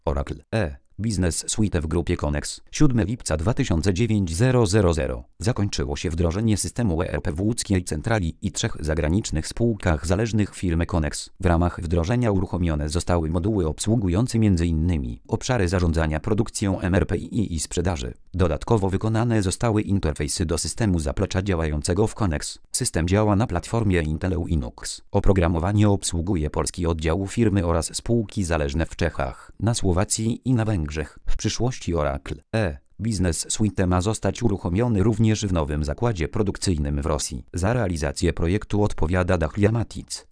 Oracle Business Suite w grupie Connex. 7 lipca 2009 zakończyło się wdrożenie systemu ERP w łódzkiej centrali i 3 zagranicznych spółkach zależnych firmy Connex. W ramach wdrożenia uruchomione zostały moduły obsługujące m.in. obszary zarządzania produkcją MRP i sprzedaży. Dodatkowo wykonane zostały interfejsy do systemu zaplecza działającego w Connex. System działa na platformie Intel Linux. Oprogramowanie obsługuje polski oddział firmy oraz spółki zależne w Czechach, na Słowacji i na Węgrzech. W przyszłości Oracle Business Suite ma zostać uruchomiony również w nowym zakładzie produkcyjnym w Rosji. Za realizację projektu odpowiada Dachlia Matic.